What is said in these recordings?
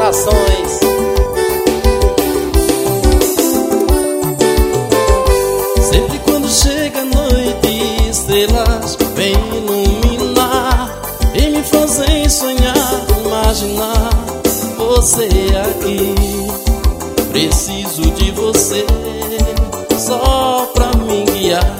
Gravações. Sempre quando chega a noite, estrelas vêm iluminar e me fazem sonhar, imaginar você aqui. Preciso de você só pra me guiar.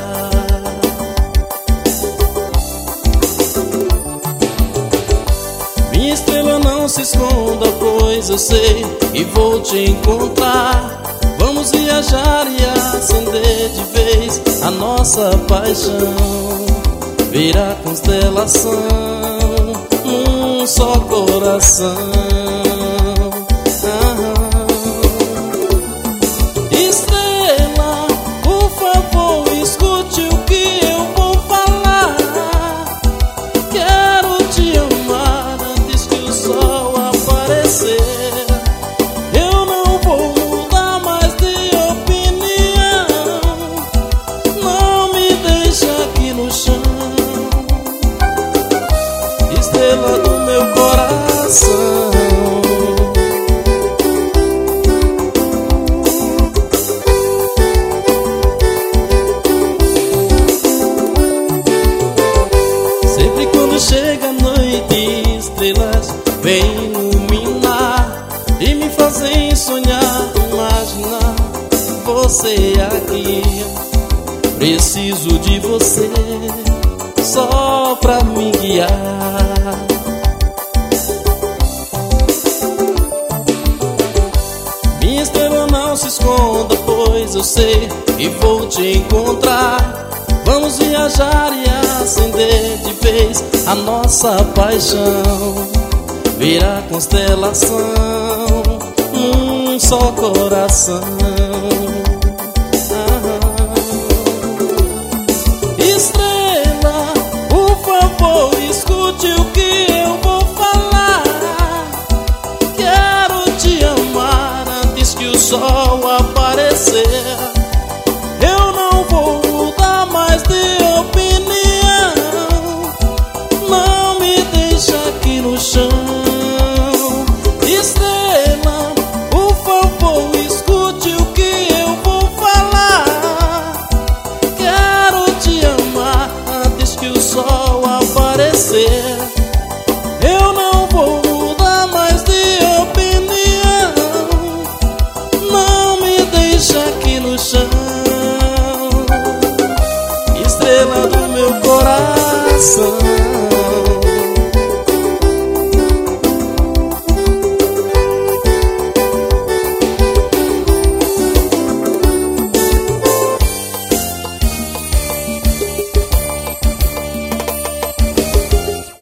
Minha estrela, não se esconda, pois eu sei que vou te encontrar. Vamos viajar e acender de vez a nossa paixão. Ver a constelação num só coração. Estrela, por favor, escute o que eu vou falar. Quero te amar antes que o sol aparecer. Eu não vou mudar mais de opinião. Não me deixa aqui no chão. Estrela do meu coração. Sempre quando chega a noite, estrelas vêm iluminar e me fazem sonhar, imaginar você aqui. Preciso de você só pra me guiar. Minha estrela, não se esconda, pois eu sei que vou te encontrar. Vamos viajar e acender de vez a nossa paixão. Ver a constelação num só coração. Estrela, por favor, escute o que eu vou falar. Quero te amar antes que o sol aparecer. Eu não vou mudar mais de opinião. Não me deixa aqui no chão. Estrela, por favor, escute o que eu vou falar. Quero te amar antes que o sol aparecer. Eu não vou mudar mais de opinião. Não me deixa aqui no chão. Estrela do meu coração.